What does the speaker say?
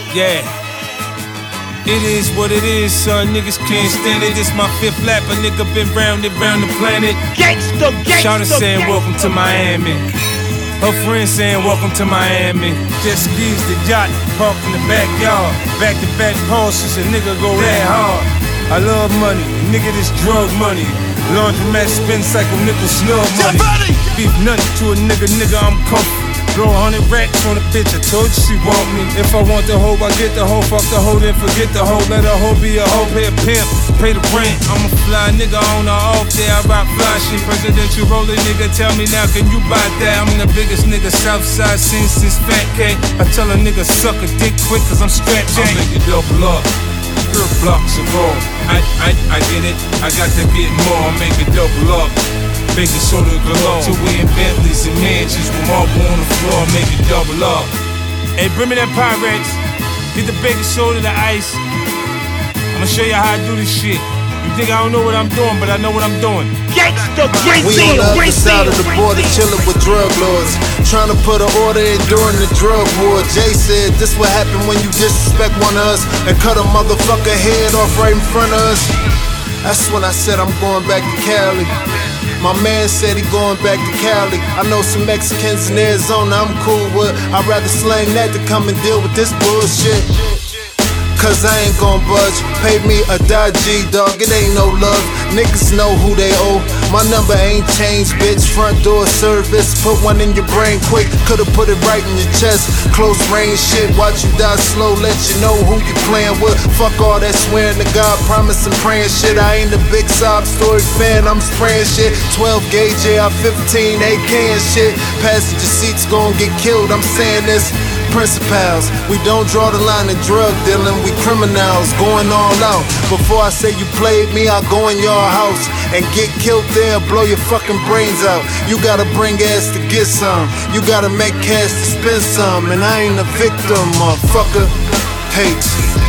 Yeah. It is what it is, son. Niggas can't stand it. This my fifth lap. A nigga been round and round the planet. Gangsta, Shawty saying welcome to Miami. Her friend saying welcome to Miami. Just skis the yacht, parked in the backyard. Back-to-back Porsches, a nigga go that hard. I love money, nigga, this drug money. Laundromat spin cycle, nickel snug money. Beef nothing to a nigga, I'm comfy. Blow 100 racks on a bitch, I told you she want me. If I want the hoe, I get the hoe. Fuck the hoe, then forget the hoe. Let a hoe be a hoe, pay a pimp, pay the rent. I'm a fly nigga on the off day, I rock fly shit. Presidential roller nigga, tell me now, can you buy that? I'm the biggest nigga Southside seen since Fat K. I tell a nigga suck a dick quick, cause I'm strapped. I make it double up, pure blocks of raw. I get it, I got to get more, I make it double up. Baking soda galore. Till we in Bentleys and mansions with marble on the floor, make it double up. Hey, bring me that Pyrex. Get the baking soda, the ice. I'ma show you how I do this shit. You think I don't know what I'm doing, but I know what I'm doing. Gangsta, we on the other side of the border, chillin' with drug lords, trying to put an order in during the drug war. Jay said, this what happen when you disrespect one of us and cut a motherfucker head off right in front of us. That's when I said I'm going back to Cali. My man said he going back to Cali. I know some Mexicans in Arizona I'm cool with. I'd rather slang that to come and deal with this bullshit. Cause I ain't gon' budge. Pay me a dodgy, dog, it ain't no love. Niggas know who they owe. My number ain't changed, bitch. Front door service, put one in your brain quick. Could've put it right in your chest. Close range shit, watch you die slow. Let you know who you playing with. Fuck all that swearing to God, promising, praying shit. I ain't a big sob story fan, I'm spraying shit. 12 gauge AR-15, AK and shit. Passenger seats gon' get killed, I'm saying this. Principals, we don't draw the line in drug dealing, we criminals going all out. Before I say you played me, I'll go in your house and get killed there, blow your fucking brains out. You gotta bring ass to get some, you gotta make cash to spend some, and I ain't a victim, motherfucker. Hate.